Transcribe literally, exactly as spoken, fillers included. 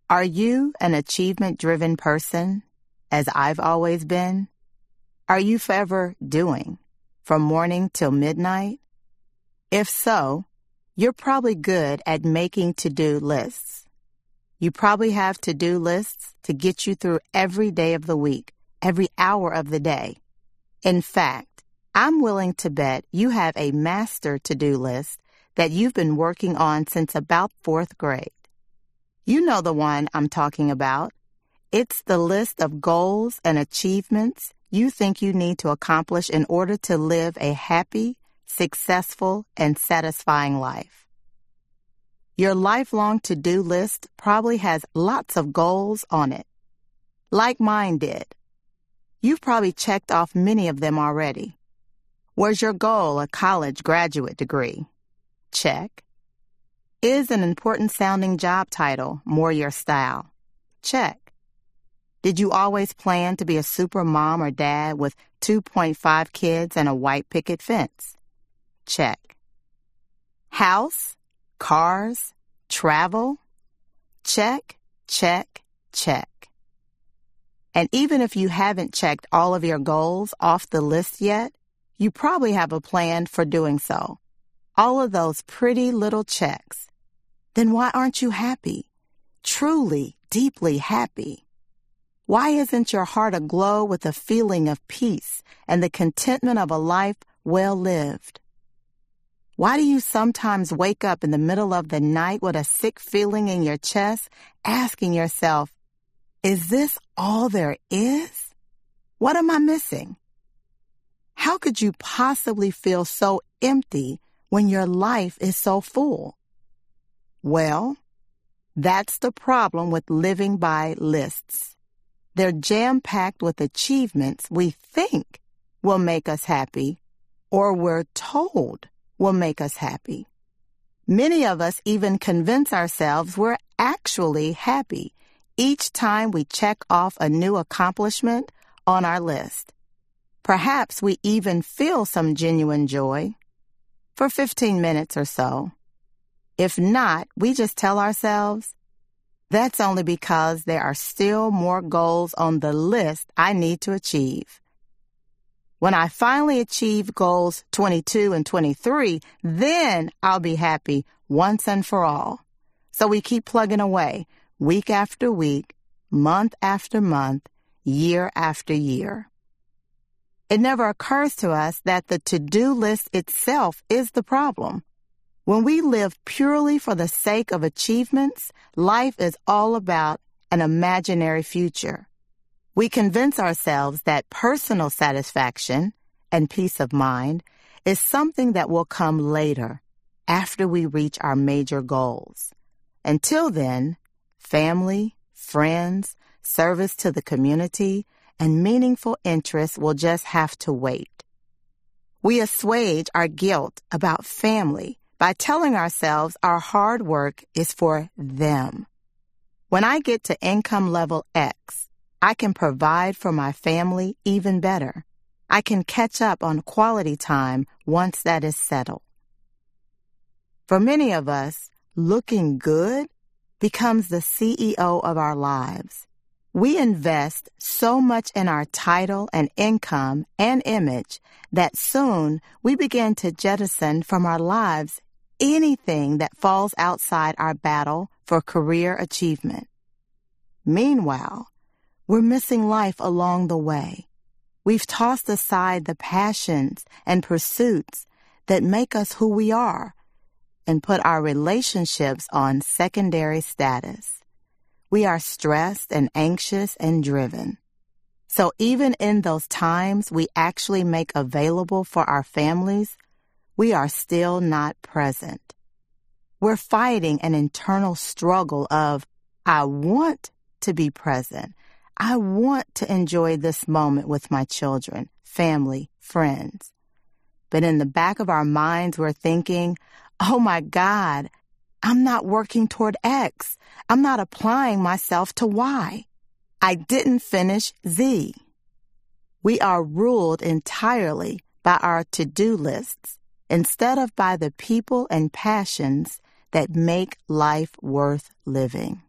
Are you an achievement-driven person, as I've always been? Are you forever doing, from morning till midnight? If so, you're probably good at making to-do lists. You probably have to-do lists to get you through every day of the week, every hour of the day. In fact, I'm willing to bet you have a master to-do list that you've been working on since about fourth grade. You know the one I'm talking about. It's the list of goals and achievements you think you need to accomplish in order to live a happy, successful, and satisfying life. Your lifelong to-do list probably has lots of goals on it, like mine did. You've probably checked off many of them already. Was your goal a college graduate degree? Check. Is an important-sounding job title more your style? Check. Did you always plan to be a super mom or dad with two point five kids and a white picket fence? Check. House, cars, travel? Check, check, check. And even if you haven't checked all of your goals off the list yet, you probably have a plan for doing so. All of those pretty little checks. Then why aren't you happy? Truly, deeply happy? Why isn't your heart aglow with a feeling of peace and the contentment of a life well lived? Why do you sometimes wake up in the middle of the night with a sick feeling in your chest, asking yourself, is this all there is? What am I missing? How could you possibly feel so empty when your life is so full? Well, that's the problem with living by lists. They're jam-packed with achievements we think will make us happy, or we're told will make us happy. Many of us even convince ourselves we're actually happy each time we check off a new accomplishment on our list. Perhaps we even feel some genuine joy for fifteen minutes or so. If not, we just tell ourselves, that's only because there are still more goals on the list I need to achieve. When I finally achieve goals twenty-two and twenty-three, then I'll be happy once and for all. So we keep plugging away, week after week, month after month, year after year. It never occurs to us that the to-do list itself is the problem. When we live purely for the sake of achievements, life is all about an imaginary future. We convince ourselves that personal satisfaction and peace of mind is something that will come later, after we reach our major goals. Until then, family, friends, service to the community, and meaningful interests will just have to wait. We assuage our guilt about family by telling ourselves our hard work is for them. When I get to income level X, I can provide for my family even better. I can catch up on quality time once that is settled. For many of us, looking good becomes the C E O of our lives. We invest so much in our title and income and image that soon we begin to jettison from our lives anything that falls outside our battle for career achievement. Meanwhile, we're missing life along the way. We've tossed aside the passions and pursuits that make us who we are and put our relationships on secondary status. We are stressed and anxious and driven. So even in those times we actually make available for our families, we are still not present. We're fighting an internal struggle of, I want to be present. I want to enjoy this moment with my children, family, friends. But in the back of our minds, we're thinking, oh my God, I'm not working toward X. I'm not applying myself to Y. I didn't finish Z. We are ruled entirely by our to-do lists instead of by the people and passions that make life worth living.